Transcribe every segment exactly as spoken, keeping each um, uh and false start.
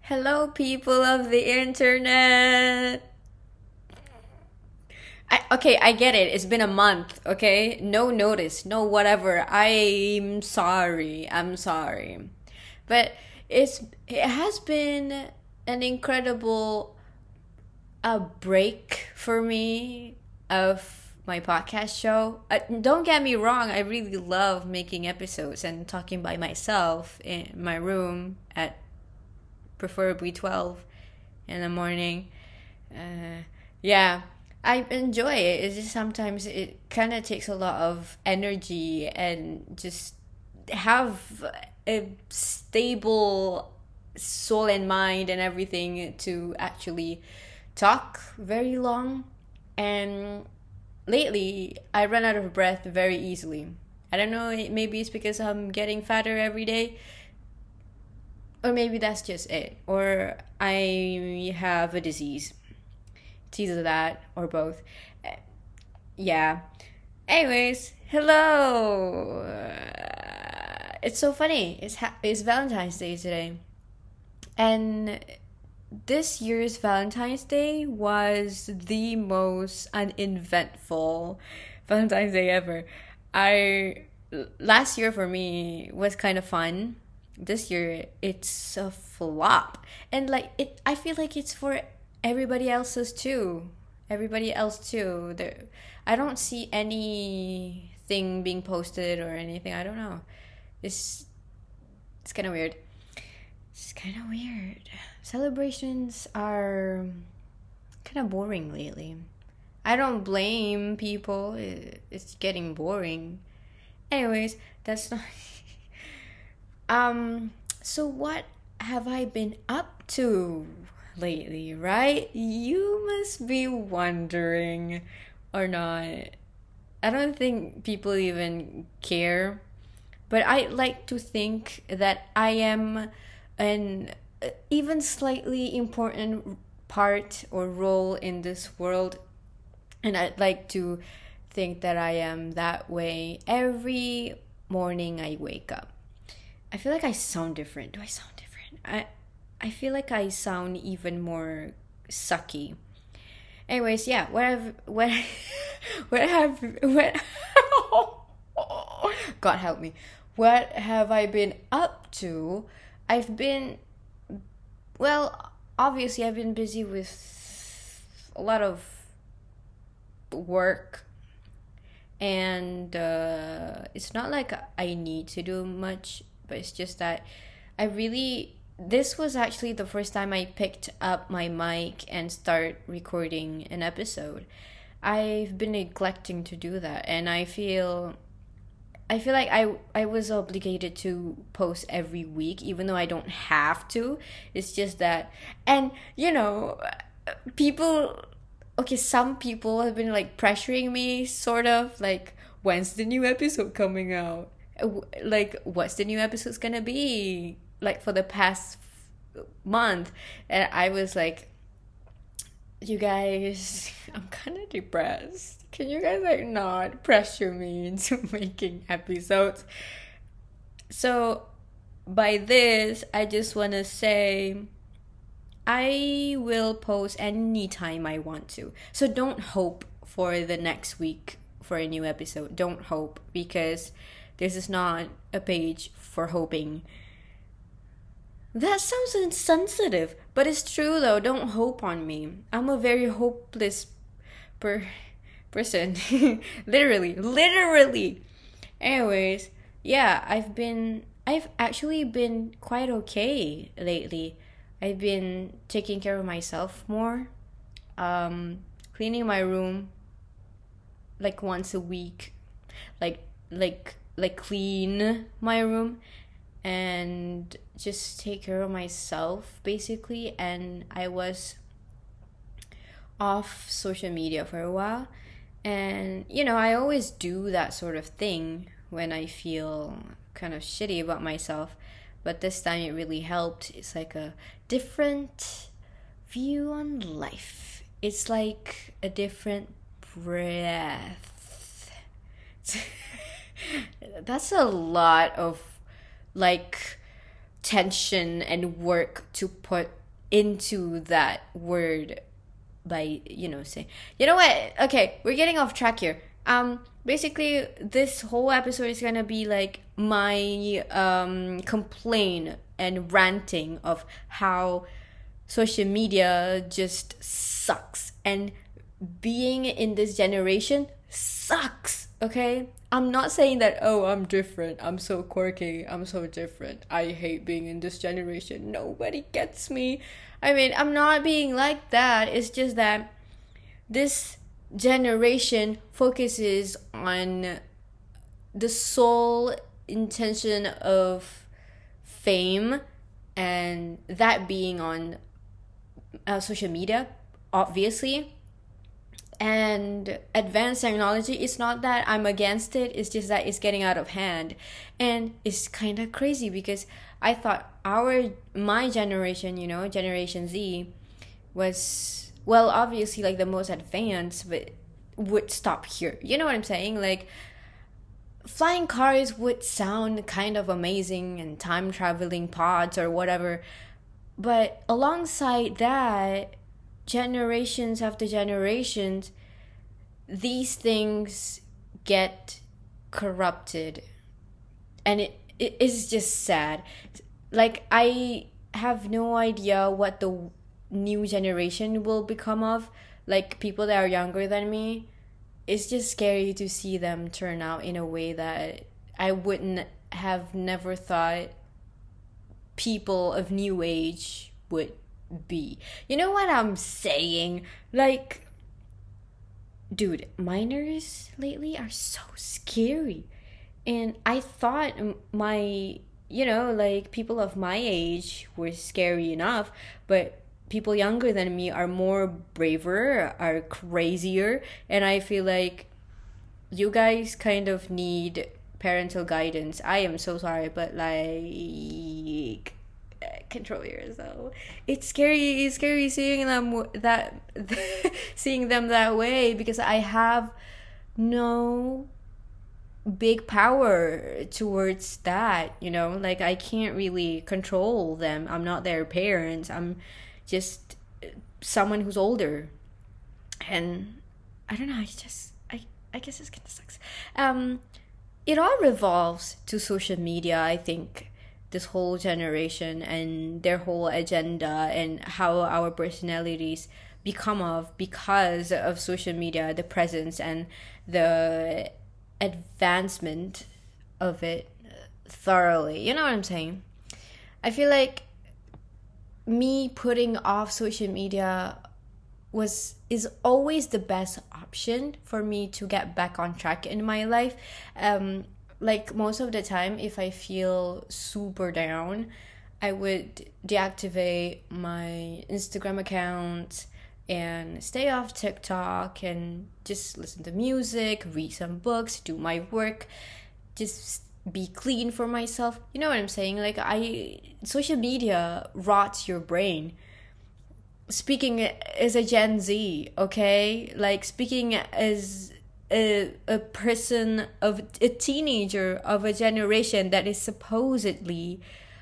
Hello, people of the internet. I, okay, I get it. It's been a month, okay? No notice, no whatever. I'm sorry. I'm sorry. But it's it has been an incredible a break for me of my podcast show. Uh, don't get me wrong, I really love making episodes and talking by myself in my room at preferably twelve in the morning. Uh, yeah, I enjoy it. It's just sometimes it kind of takes a lot of energy and just have a stable soul and mind and everything to actually talk very long. And lately, I run out of breath very easily. I don't know, maybe it's because I'm getting fatter every day, or maybe that's just it. Or I have a disease. It's either that or both. Uh, Yeah. Anyways, hello. Uh, it's so funny. It's ha- it's Valentine's Day today, and this year's Valentine's Day was the most uneventful Valentine's Day ever. I Last year for me was kind of fun. This year it's a flop. And like it I feel like it's for everybody else's too. Everybody else too. There I don't see anything being posted or anything. I don't know. It's it's kind of weird. It's kind of weird. Celebrations are kind of boring lately. I don't blame people. It's getting boring. Anyways, that's not. um. So what have I been up to lately? Right? You must be wondering, or not. I don't think people even care, but I like to think that I am an even slightly important part or role in this world, and I'd like to think that I am that way every morning I wake up. I feel like I sound different. Do I sound different? I I feel like I sound even more sucky. Anyways, yeah, what have what what have what God help me. What have I been up to? I've been well, obviously I've been busy with a lot of work, and uh, it's not like I need to do much, but it's just that I really this was actually the first time I picked up my mic and start recording an episode. I've been neglecting to do that, and I feel I feel like I I was obligated to post every week, even though I don't have to. It's just that, and you know, people. Okay, some people have been like pressuring me, sort of like, when's the new episode coming out? Like, what's the new episode's gonna be? Like for the past month, and I was like, you guys, I'm kind of depressed. Can you guys like not pressure me into making episodes? So by this, I just want to say I will post anytime I want to. So don't hope for the next week for a new episode. Don't hope, because this is not a page for hoping. That sounds insensitive, but it's true though. Don't hope on me. I'm a very hopeless per- person. Literally, literally. Anyways, yeah, I've been I've actually been quite okay lately. I've been taking care of myself more. Um cleaning my room like once a week. Like like like clean my room and just take care of myself basically. And I was off social media for a while, and you know, I always do that sort of thing when I feel kind of shitty about myself, but this time it really helped. It's like a different view on life. It's like a different breath. That's a lot of like tension and work to put into that word by, you know, saying, you know what? Okay, we're getting off track here. Um, basically, this whole episode is gonna be like my um complaint and ranting of how social media just sucks, and being in this generation sucks. Okay, I'm not saying that, oh, I'm different, I'm so quirky, I'm so different, I hate being in this generation, nobody gets me. I mean, I'm not being like that. It's just that this generation focuses on the sole intention of fame, and that being on uh, social media, obviously. And advanced technology, it's not that I'm against it, it's just that it's getting out of hand. And it's kind of crazy because I thought our my generation, you know, Generation Z, was, well, obviously like the most advanced, but would stop here. You know what I'm saying? Like, flying cars would sound kind of amazing, and time traveling pods or whatever. But alongside that, generations after generations, these things get corrupted, and it, it is just sad. Like, I have no idea what the new generation will become of, like people that are younger than me. It's just scary to see them turn out in a way that I wouldn't have never thought people of new age would be. You know what I'm saying? Like, dude, minors lately are so scary. And I thought my, you know, like people of my age were scary enough, but people younger than me are more braver, are crazier, and I feel like you guys kind of need parental guidance. I am so sorry, but like, control yourself. It's scary. It's scary seeing them that seeing them that way, because I have no big power towards that. You know, like I can't really control them. I'm not their parents. I'm just someone who's older, and I don't know. I just I I guess this kind of sucks. Um, it all revolves to social media, I think. This whole generation and their whole agenda and how our personalities become of because of social media, the presence and the advancement of it thoroughly. You know what I'm saying? I feel like me putting off social media was is always the best option for me to get back on track in my life. Um, like most of the time, if I feel super down, I would deactivate my Instagram account and stay off TikTok and just listen to music, read some books, do my work, just be clean for myself. You know what I'm saying? Like, I social media rots your brain. Speaking as a Gen Z, okay? Like, speaking as a, a person of a teenager of a generation that is supposedly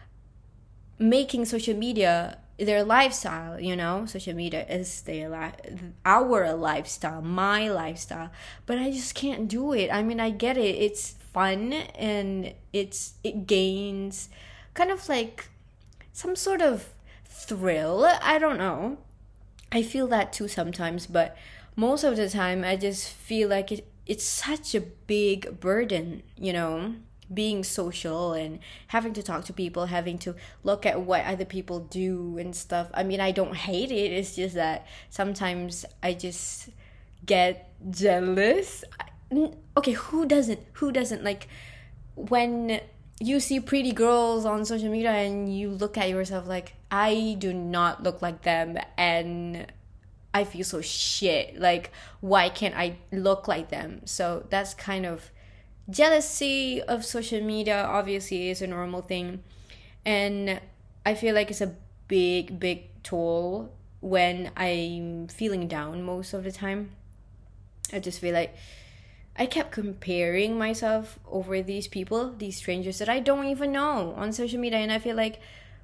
making social media their lifestyle, you know? Social media is their li- our lifestyle, my lifestyle. But I just can't do it. I mean, I get it. It's fun and it's it gains kind of like some sort of thrill. I don't know. I feel that too sometimes, but most of the time I just feel like it, it's such a big burden, you know, being social and having to talk to people, having to look at what other people do and stuff. I mean, I don't hate it. It's just that sometimes I just get jealous. Okay, who doesn't? Who doesn't? Like, when you see pretty girls on social media and you look at yourself like, I do not look like them, and I feel so shit. Like, why can't I look like them? So that's kind of jealousy of social media. Obviously is a normal thing, and I feel like it's a big big toll when I'm feeling down most of the time. I just feel like I kept comparing myself over these people, these strangers that I don't even know on social media, and I feel like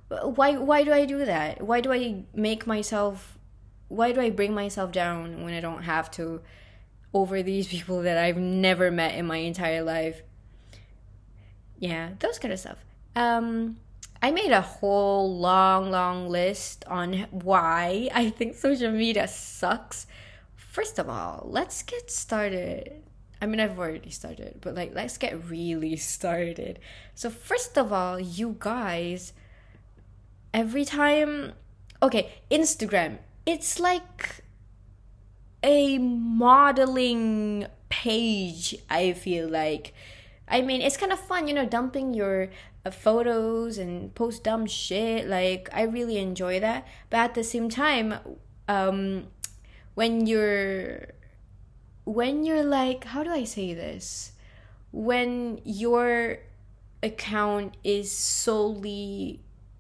Why why do I do that? Why do I make myself why do I bring myself down when I don't have to, over these people that I've never met in my entire life? Yeah, those kind of stuff. Um I made a whole long, long list on why I think social media sucks. First of all, let's get started. I mean, I've already started, but like, let's get really started. So, first of all, you guys, every time, okay, Instagram, it's like a modeling page, I feel like. I mean, it's kind of fun, you know, dumping your uh, photos and post dumb shit. Like, I really enjoy that. But at the same time, um, when you're, when you're like, how do I say this? When your account is solely,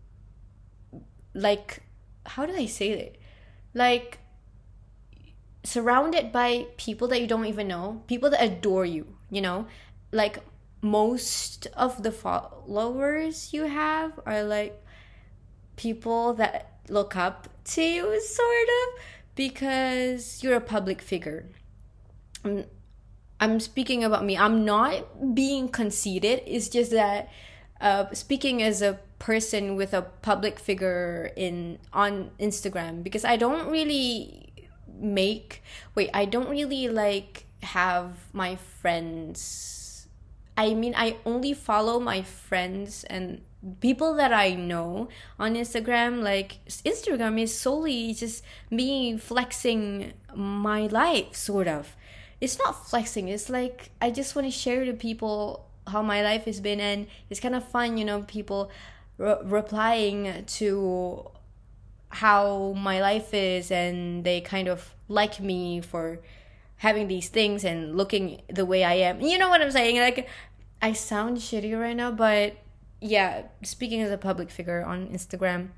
like, how do I say it? Like, surrounded by people that you don't even know, people that adore you, you know? Like, most of the followers you have are like people that look up to you, sort of, because you're a public figure. I'm, I'm speaking about me. I'm not being conceited. It's just that uh, speaking as a person with a public figure in on Instagram, because I don't really make wait I don't really like have my friends. I mean, I only follow my friends and people that I know on Instagram. Like, Instagram is solely just me flexing my life, sort of. It's not flexing. It's like, I just want to share to people how my life has been. And it's kind of fun, you know, people re- replying to how my life is. And they kind of like me for having these things and looking the way I am. You know what I'm saying? Like, I sound shitty right now, but yeah, speaking as a public figure on Instagram,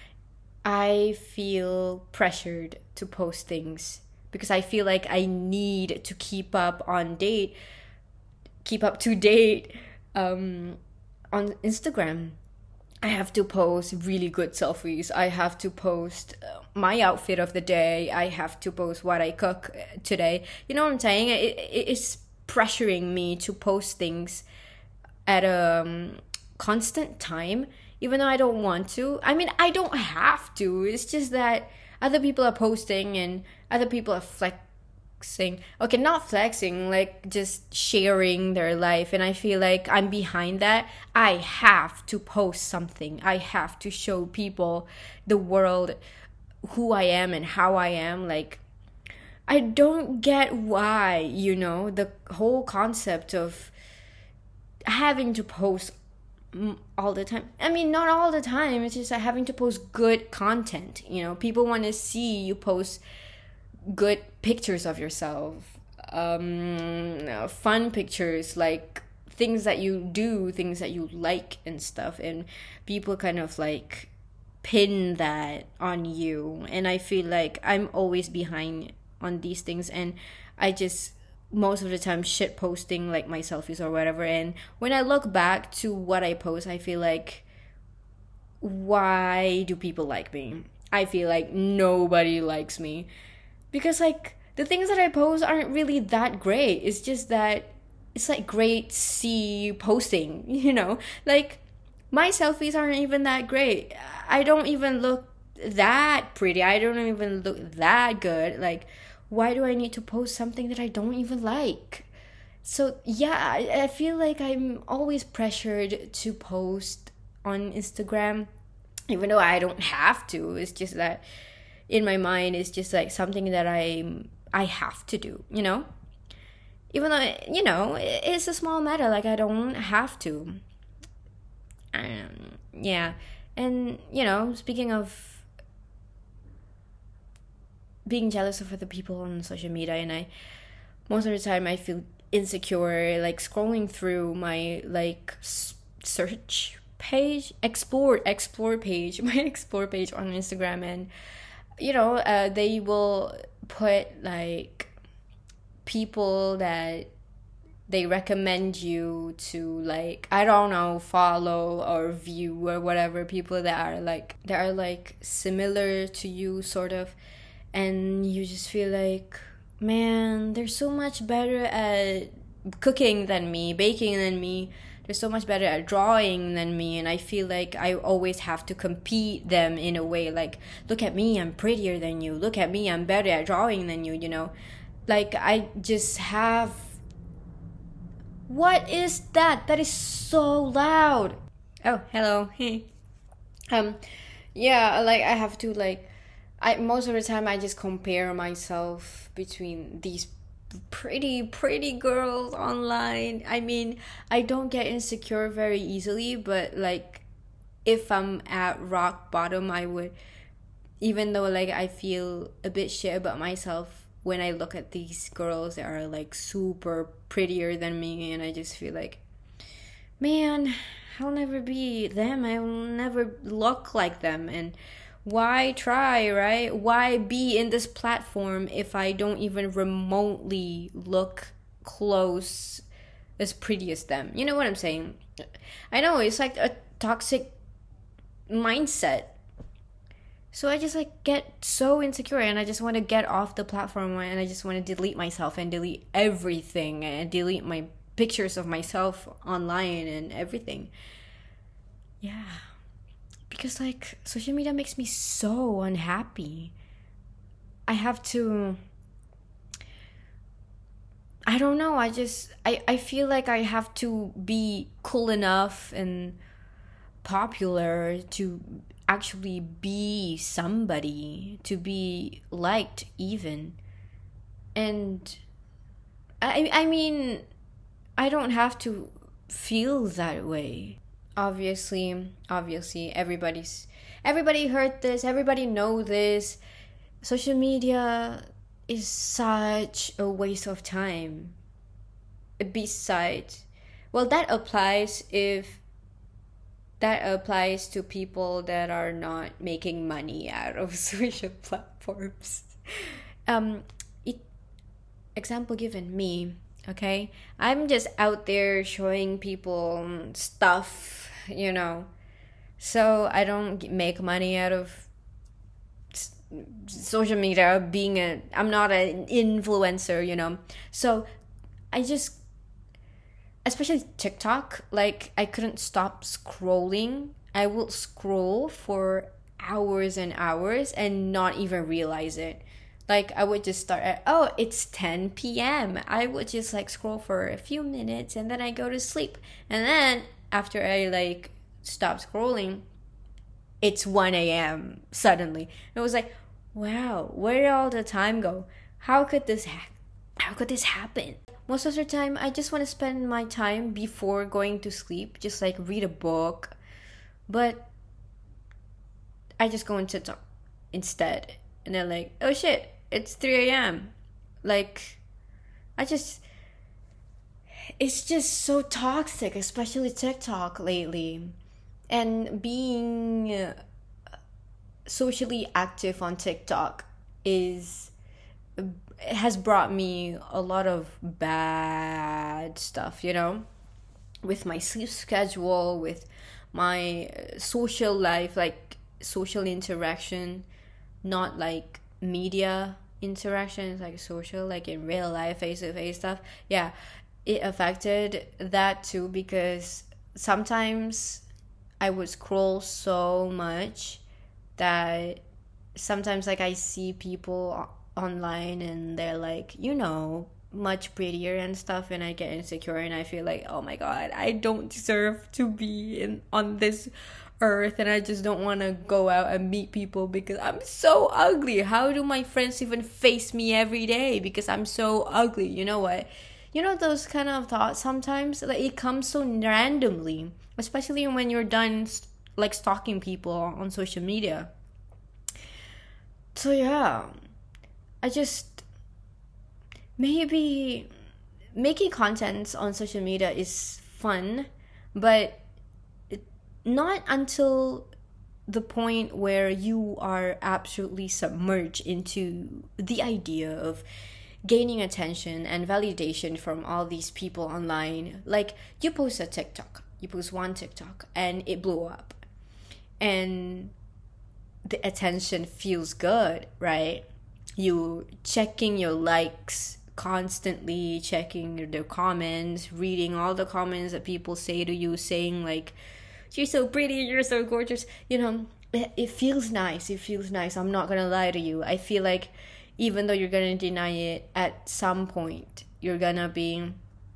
I feel pressured to post things because I feel like I need to keep up on date, keep up to date um, on Instagram. I have to post really good selfies. I have to post my outfit of the day. I have to post what I cook today. You know what I'm saying? It, it, it's pressuring me to post things at a um, constant time, even though I don't want to. I mean, I don't have to. It's just that other people are posting and other people are flexing. Okay, not flexing, like just sharing their life. And I feel like I'm behind that. I have to post something. I have to show people, the world, who I am and how I am. Like, I don't get why, you know, the whole concept of having to post all the time. I mean, not all the time. It's just having to post good content. You know, people want to see you post good pictures of yourself, um, fun pictures, like things that you do, things that you like and stuff. And people kind of like pin that on you. And I feel like I'm always behind on these things, and I just most of the time shit posting like my selfies or whatever. And when I look back to what I post, I feel like, why do people like me? I feel like nobody likes me, because like the things that I post aren't really that great. It's just that it's like great see posting, you know, like my selfies aren't even that great. I don't even look that pretty. I don't even look that good. Like, why do I need to post something that I don't even like? So yeah, I, I feel like I'm always pressured to post on Instagram, even though I don't have to. It's just that in my mind, it's just like something that I I have to do, you know? Even though, you know, it's a small matter, like I don't have to. Um, yeah. And, you know, speaking of being jealous of other people on social media, and I most of the time I feel insecure, like scrolling through my like search page, explore explore page, my explore page on Instagram, and you know, uh, they will put like people that they recommend you to, like, I don't know, follow or view or whatever people that are like that are like similar to you, sort of, and you just feel like, man, they're so much better at cooking than me, baking than me. They're so much better at drawing than me, and I feel like I always have to compete them in a way, like, look at me, I'm prettier than you, look at me, I'm better at drawing than you, you know? Like, I just have... What is that? That is so loud. Oh, hello. Hey. Um, yeah, like, I have to, like, I most of the time I just compare myself between these pretty pretty girls online. I mean, I don't get insecure very easily, but like, if I'm at rock bottom, I would, even though like I feel a bit shit about myself when I look at these girls that are like super prettier than me, and I just feel like, man, I'll never be them, I'll never look like them, and why try, right? Why be in this platform if I don't even remotely look close as pretty as them? You know what I'm saying? I know, it's like a toxic mindset. So I just like get so insecure, and I just want to get off the platform, and I just want to delete myself and delete everything and delete my pictures of myself online and everything. Yeah. Because, like, social media makes me so unhappy. I have to... I don't know, I just... I, I feel like I have to be cool enough and popular to actually be somebody, to be liked even. And, I, I mean, I don't have to feel that way. Obviously, obviously, everybody's everybody heard this, everybody know this. Social media is such a waste of time. Besides, well, that applies if that applies to people that are not making money out of social platforms. Um, it, example given, me. Okay, I'm just out there showing people stuff, you know, so I don't make money out of social media. Being a, I'm not an influencer, you know, so I just, especially TikTok, like, I couldn't stop scrolling. I will scroll for hours and hours and not even realize it. Like, I would just start at, oh, it's ten p.m. I would just, like, scroll for a few minutes, and then I go to sleep. And then, after I, like, stop scrolling, it's one a.m. suddenly. It was like, wow, where did all the time go? How could this ha- How could this happen? Most of the time, I just want to spend my time before going to sleep, just, like, read a book. But I just go into TikTok instead. And they're like, oh, shit. It's three a.m. Like, I just... It's just so toxic, especially TikTok lately. And being uh, socially active on TikTok is... It has brought me a lot of bad stuff, you know? With my sleep schedule, with my social life, like, social interaction. Not, like, media interactions, like social, like in real life, face-to-face stuff. Yeah, it affected that too, because sometimes I would scroll so much that sometimes, like, I see people online and they're like, you know, much prettier and stuff, and I get insecure and I feel like, oh my god, I don't deserve to be in on this earth, and I just don't want to go out and meet people because I'm so ugly. How do my friends even face me every day because I'm so ugly? You know what? You know those kind of thoughts sometimes, like, it comes so randomly, especially when you're done, like, stalking people on social media. So yeah, I just, maybe making content on social media is fun, but not until the point where you are absolutely submerged into the idea of gaining attention and validation from all these people online. Like, you post a TikTok, you post one TikTok, and it blew up. And the attention feels good, right? You checking your likes constantly, checking the comments, reading all the comments that people say to you, saying like, you're so pretty, you're so gorgeous. You know, it, it feels nice. It feels nice. I'm not gonna lie to you. I feel like even though you're gonna deny it, at some point you're gonna be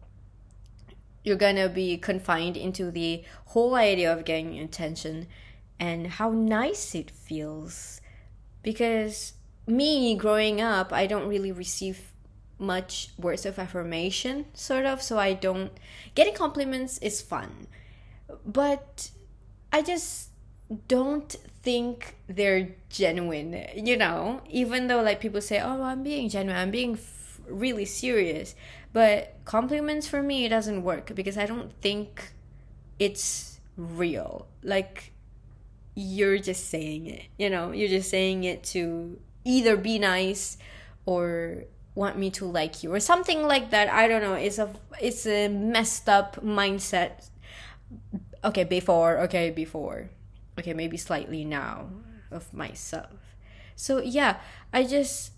you're gonna be confined into the whole idea of getting attention and how nice it feels. Because me growing up, I don't really receive much words of affirmation, sort of, so I don't, getting compliments is fun, but I just don't think they're genuine, you know, even though like people say, oh, I'm being genuine, I'm being f- really serious, but compliments for me, it doesn't work because I don't think it's real. Like, you're just saying it, you know, you're just saying it to either be nice or want me to like you or something like that. I don't know. It's a it's a messed up mindset. Okay, before, okay, before. Okay, maybe slightly now of myself. So yeah, I just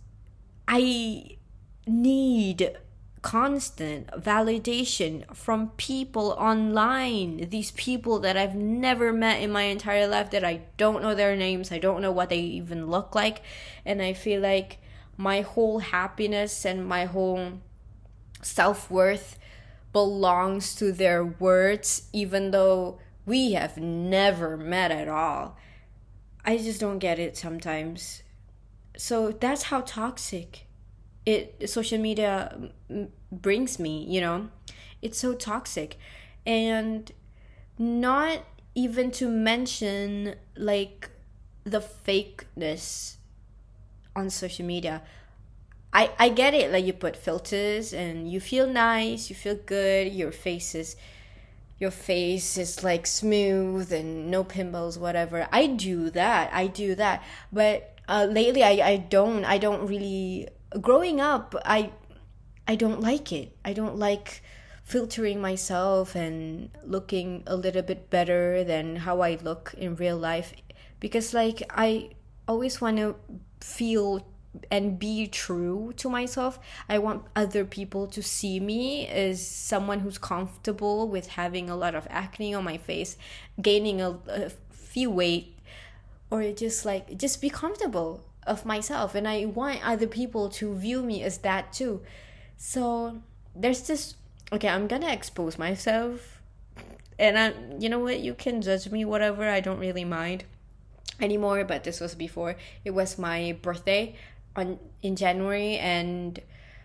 I need constant validation from people online. These people that I've never met in my entire life, that I don't know their names, I don't know what they even look like, and I feel like my whole happiness and my whole self-worth belongs to their words, even though we have never met at all. I just don't get it sometimes. So that's how toxic it social media brings me, you know. It's so toxic. And not even to mention like the fakeness on social media. I, I get it, like you put filters and you feel nice, you feel good, your face is your face is like smooth and no pimples, whatever. I do that. I do that. But uh, lately I, I don't I don't really, growing up I I don't like it. I don't like filtering myself and looking a little bit better than how I look in real life, because like I always want to feel and be true to myself. I want other people to see me as someone who's comfortable with having a lot of acne on my face, gaining a, a few weight, or just like just be comfortable of myself. And I want other people to view me as that too. So there's this, okay, I'm gonna expose myself, and I, you know what, you can judge me whatever, I don't really mind anymore, but this was before. It was my birthday on in January, and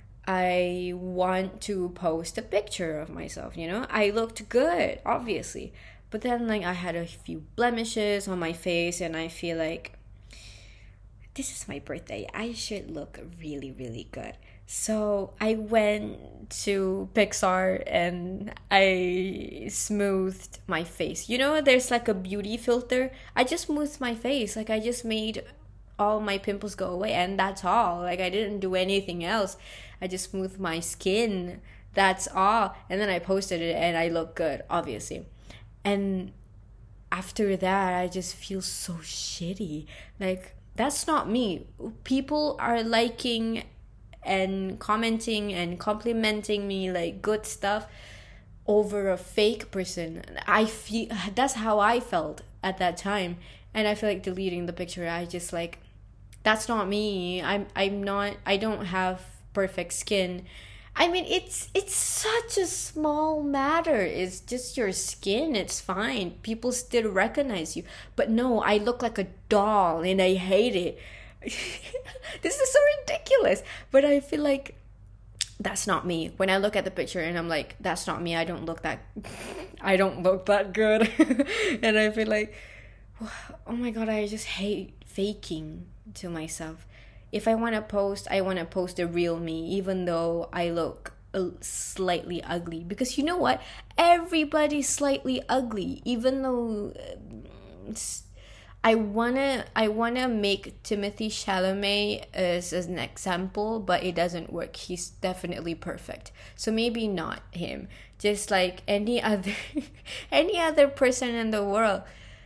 I want to post a picture of myself, you know. I looked good, obviously, but then like I had a few blemishes on my face, and I feel like this is my birthday, I should look really, really good. So I went to Pixar and I smoothed my face. You know, there's like a beauty filter. I just smoothed my face. Like I just made all my pimples go away, and that's all. Like I didn't do anything else. I just smoothed my skin. That's all. And then I posted it and I look good, obviously. And after that, I just feel so shitty. Like, that's not me. People are liking and commenting and complimenting me like good stuff over a fake person. I feel that's how I felt at that time, and I feel like deleting the picture. I just like, that's not me. I'm I'm not. I don't have perfect skin. I mean, it's it's such a small matter. It's just your skin. It's fine. People still recognize you. But no, I look like a doll, and I hate it. This is so ridiculous, but I feel like that's not me. When I look at the picture and I'm like, that's not me, I don't look that I don't look that good. And I feel like, oh my god, I just hate faking to myself. If I want to post, I want to post the real me, even though I look slightly ugly, because you know what, everybody's slightly ugly. Even though uh, I wanna I wanna make Timothy Chalamet as, as an example, but it doesn't work. He's definitely perfect. So maybe not him. Just like any other any other person in the world.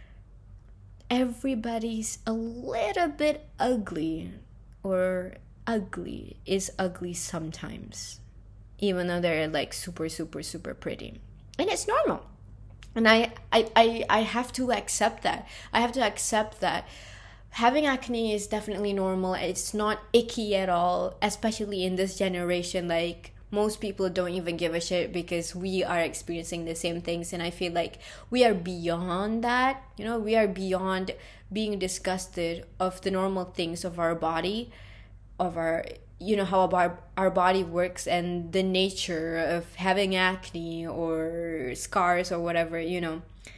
Everybody's a little bit ugly, or ugly is ugly sometimes, even though they're like super super super pretty, and it's normal. And I, I, I, I have to accept that. I have to accept that having acne is definitely normal. It's not icky at all, especially in this generation. Like, most people don't even give a shit because we are experiencing the same things. And I feel like we are beyond that. You know, we are beyond being disgusted of the normal things of our body, of our, you know, how our, our body works, and the nature of having acne or scars or whatever, you know.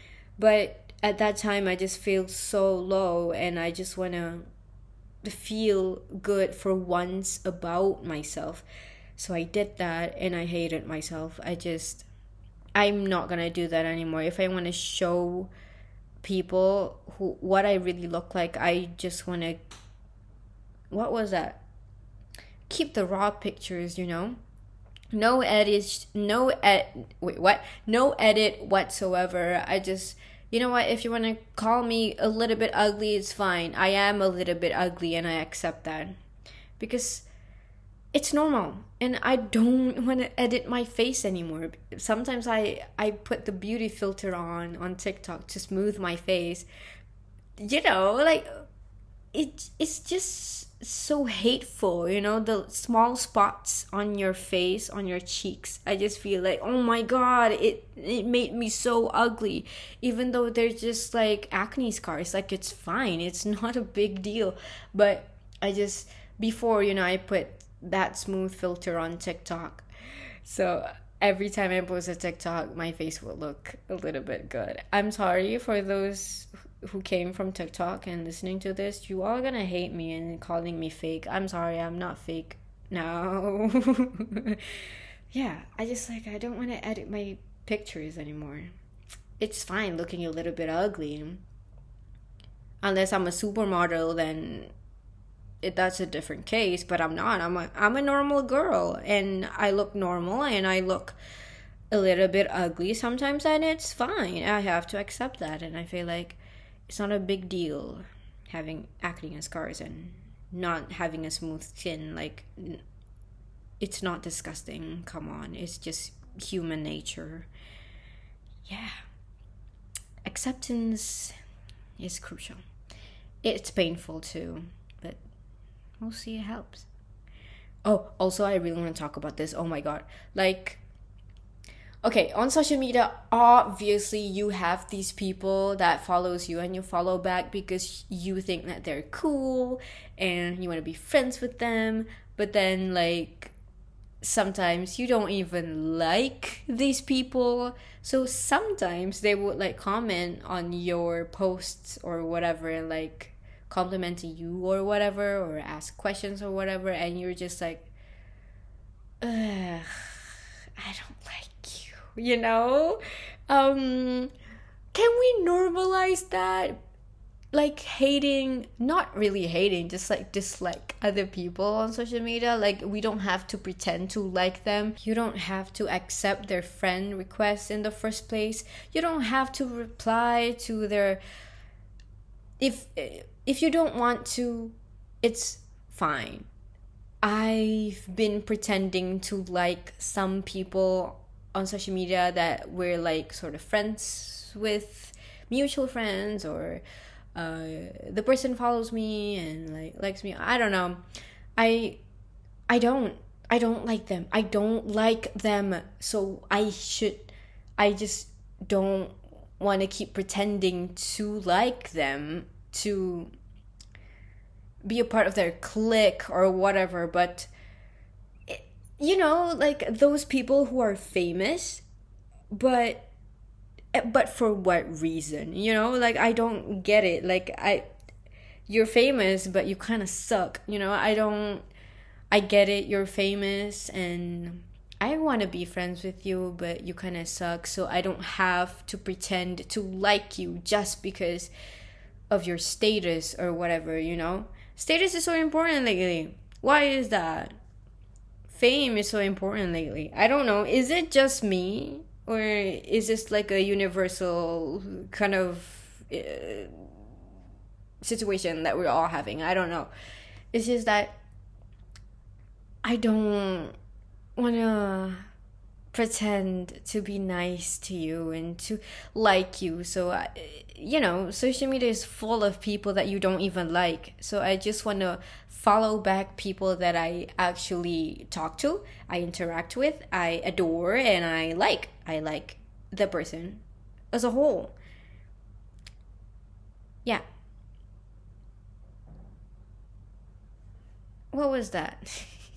But at that time, I just feel so low, and I just want to feel good for once about myself. So I did that, and I hated myself. I just, I'm not going to do that anymore. If I want to show people who what I really look like, I just want to, what was that? Keep the raw pictures, you know. No edit, no ed. Wait, what? No edit whatsoever. I just, you know what? If you want to call me a little bit ugly, it's fine. I am a little bit ugly, and I accept that because it's normal. And I don't want to edit my face anymore. Sometimes I I put the beauty filter on on TikTok to smooth my face. You know, like it. It's just so hateful, you know, the small spots on your face, on your cheeks. I just feel like, oh my god, it it made me so ugly, even though they're just like acne scars. Like, it's fine, it's not a big deal. But I just, before, you know, I put that smooth filter on TikTok, so every time I post a TikTok, my face will look a little bit good. I'm sorry for those who came from TikTok and listening to this. You all gonna hate me and calling me fake. I'm sorry, I'm not fake. No. Yeah, I just like, I don't want to edit my pictures anymore. It's fine looking a little bit ugly. Unless I'm a supermodel, then it, that's a different case, but I'm not. I'm a, I'm a normal girl, and I look normal, and I look a little bit ugly sometimes, and it's fine. I have to accept that, and I feel like it's not a big deal having acne and scars and not having a smooth skin. Like, it's not disgusting. Come on. It's just human nature. Yeah. Acceptance is crucial. It's painful too, but mostly it helps. Oh, also, I really want to talk about this. Oh my god. Like, okay, on social media, obviously you have these people that follows you and you follow back because you think that they're cool and you want to be friends with them. But then, like, sometimes you don't even like these people. So sometimes they would, like, comment on your posts or whatever, like, complimenting you or whatever, or ask questions or whatever, and you're just like, ugh, I don't like you know. Um can we normalize that? Like, hating, not really hating, just like dislike other people on social media. Like, we don't have to pretend to like them. You don't have to accept their friend requests in the first place. You don't have to reply to their, if if you don't want to, it's fine. I've been pretending to like some people on social media that we're like sort of friends with, mutual friends, or uh, the person follows me and like likes me. I don't know. I I don't I don't like them. I don't like them. So I should I just don't want to keep pretending to like them, to be a part of their clique or whatever. But you know, like those people who are famous, but but for what reason? You know, like, I don't get it. Like, I you're famous, but you kind of suck. You know, I don't I get it. You're famous and I want to be friends with you, but you kind of suck. So I don't have to pretend to like you just because of your status or whatever, you know? Status is so important lately. Why is that? Fame is so important lately. I don't know. Is it just me? Or is this like a universal kind of uh, situation that we're all having? I don't know. It's just that I don't want to pretend to be nice to you and to like you. So, I, you know, social media is full of people that you don't even like. So I just want to follow back people that I actually talk to, I interact with, I adore, and I like. I like the person as a whole. Yeah. What was that?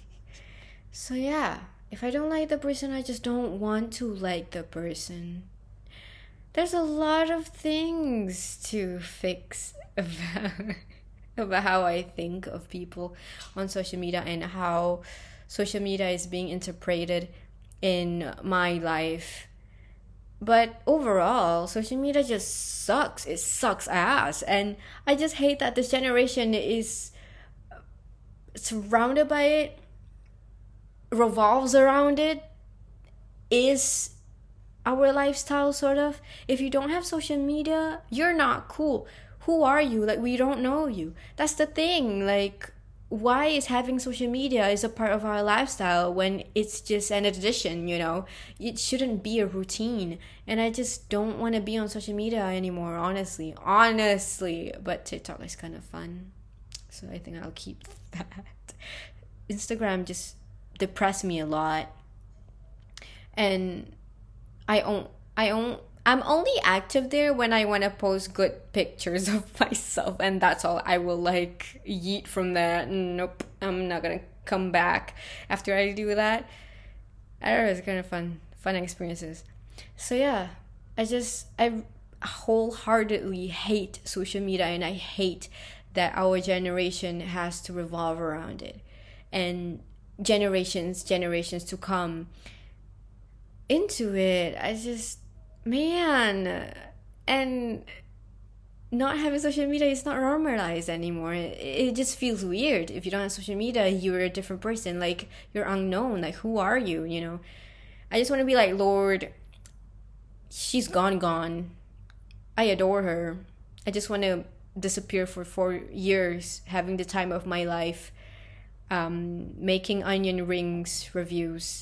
So yeah, if I don't like the person, I just don't want to like the person. There's a lot of things to fix about, about how I think of people on social media and how social media is being interpreted in my life. But overall, social media just sucks. It sucks ass. And I just hate that this generation is surrounded by it, revolves around it, is our lifestyle, sort of. If you don't have social media, you're not cool. Who are you? Like, we don't know you. That's the thing. Like, why is having social media is a part of our lifestyle when it's just an addition, you know? It shouldn't be a routine. And I just don't want to be on social media anymore, honestly. Honestly. But TikTok is kind of fun. So I think I'll keep that. Instagram just depressed me a lot. And I own I own I'm only active there when I want to post good pictures of myself, and that's all. I will like yeet from there. Nope, I'm not gonna come back after I do that. I don't know, it's kind of fun fun experiences. So yeah, I just I wholeheartedly hate social media, and I hate that our generation has to revolve around it, and generations generations to come into it. I just, man, and not having social media is not normalized anymore. It, it just feels weird. If you don't have social media, you're a different person. Like, you're unknown. Like, who are you? You know, I just want to be like, Lord, she's gone, gone. I adore her. I just want to disappear for four years, having the time of my life, um, making onion rings reviews.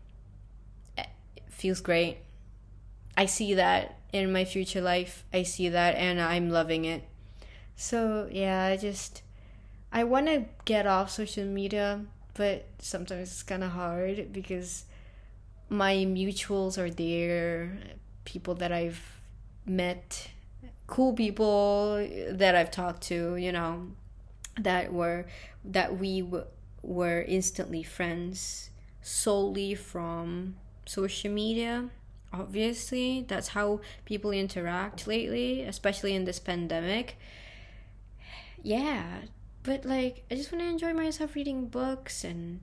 Feels great. I see that in my future life. I see that, and I'm loving it. So yeah, I just I want to get off social media, but sometimes it's kind of hard because my mutuals are there, people that I've met, cool people that I've talked to, you know, that were that we w- were instantly friends solely from social media. Obviously, that's how people interact lately, especially in this pandemic. Yeah, but like, I just want to enjoy myself reading books and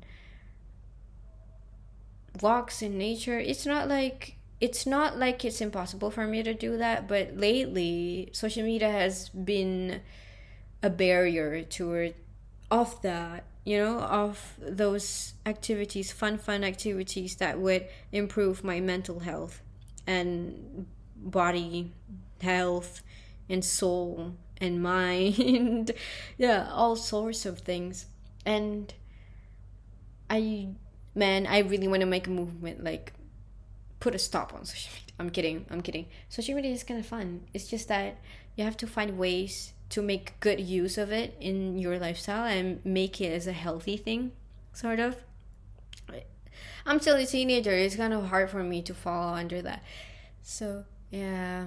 walks in nature. It's not like it's not like it's impossible for me to do that, but lately social media has been a barrier toward of that, you know, of those activities, fun fun activities that would improve my mental health and body health and soul and mind. Yeah, all sorts of things. And I man I really want to make a movement, like put a stop on social media. I'm kidding I'm kidding Social media is kind of fun. It's just that you have to find ways to make good use of it in your lifestyle and make it as a healthy thing, sort of. I'm still a teenager. It's kind of hard for me to fall under that. So yeah.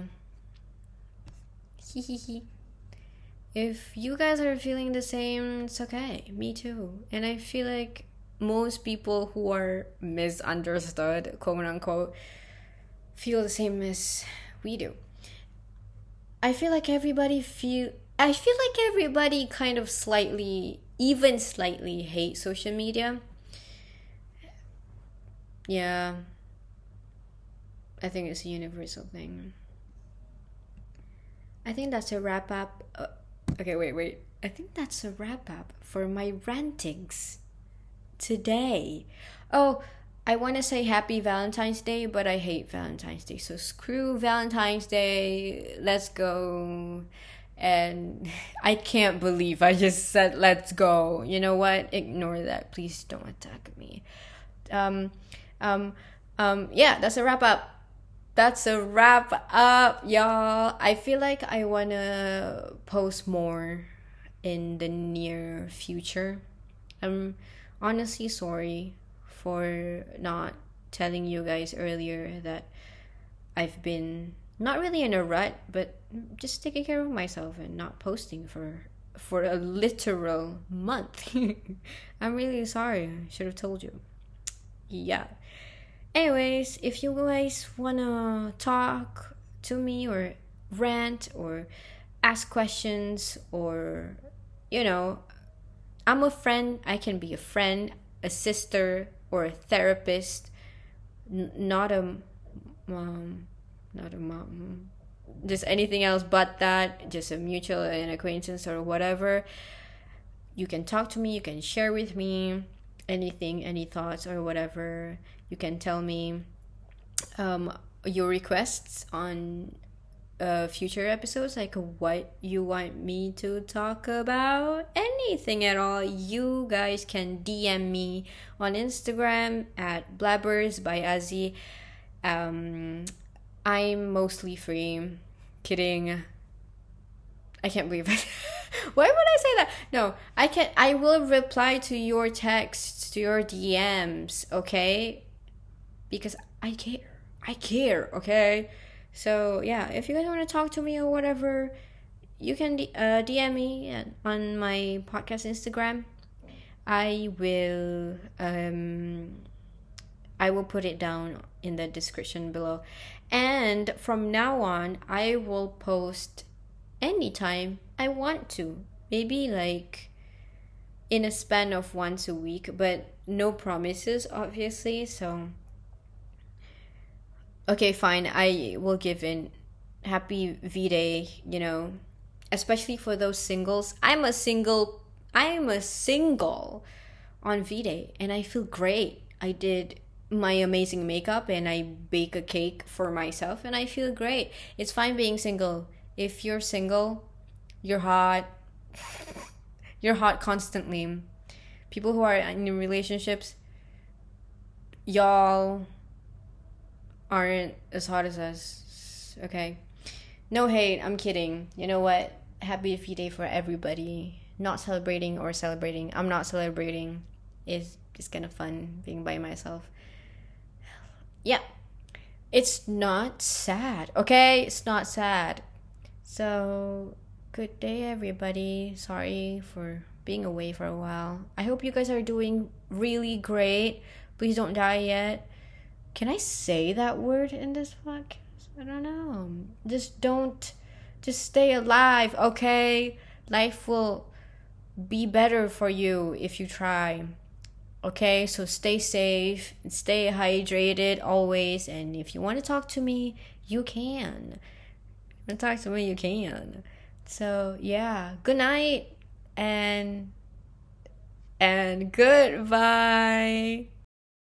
If you guys are feeling the same, it's okay. Me too. And I feel like most people who are misunderstood, quote unquote, feel the same as we do. I feel like everybody feel I feel like everybody kind of slightly, even slightly hate social media. Yeah. I think it's a universal thing. I think that's a wrap up. Uh, okay, wait, wait. I think that's a wrap up for my rantings today. Oh, I want to say happy Valentine's Day, but I hate Valentine's Day. So screw Valentine's Day. Let's go. And I can't believe I just said let's go. You know what? Ignore that. Please don't attack me. Um, um, um, yeah, that's a wrap up. That's a wrap up, y'all. I feel like I want to post more in the near future. I'm honestly sorry for not telling you guys earlier that I've been not really in a rut, but just taking care of myself and not posting for for a literal month. I'm really sorry. I should have told you. Yeah. Anyways, if you guys wanna talk to me or rant or ask questions, or you know, I'm a friend. I can be a friend, a sister, or a therapist. N- not a um, not a mom. Just anything else but that. Just a mutual an acquaintance or whatever. You can talk to me. You can share with me anything, any thoughts or whatever. You can tell me um, your requests on uh, future episodes, like what you want me to talk about, anything at all. You guys can D M me on Instagram at blabbers by Azzy. Um, I'm mostly free. Kidding. I can't believe it. Why would I say that? No, I can. I will reply to your texts, to your D Ms, okay? Because I care. I care, okay? So, yeah, if you guys want to talk to me or whatever, you can D- uh, D M me on my podcast Instagram. I will um I will put it down in the description below. And from now on, I will post anytime I want to. Maybe like in a span of once a week, but no promises, obviously. So, okay, fine. I will give in. Happy V-Day, you know, especially for those singles. I'm a single. I'm a single on V-Day, and I feel great. I did my amazing makeup and I bake a cake for myself, and I feel great. It's fine being single. If you're single, you're hot. You're hot constantly. People who are in relationships, y'all aren't as hot as us. Okay? No hate. I'm kidding. You know what? Happy V-Day for everybody. Not celebrating or celebrating. I'm not celebrating. It's just kind of fun being by myself. Yeah. It's not sad. Okay? It's not sad. So, good day, everybody. Sorry for being away for a while. I hope you guys are doing really great. Please don't die yet. Can I say that word in this podcast? I don't know. Just don't. Just stay alive, okay? Life will be better for you if you try. Okay? So stay safe. Stay hydrated always. And if you want to talk to me, you can. And talk to me, you can. So yeah, good night and and goodbye.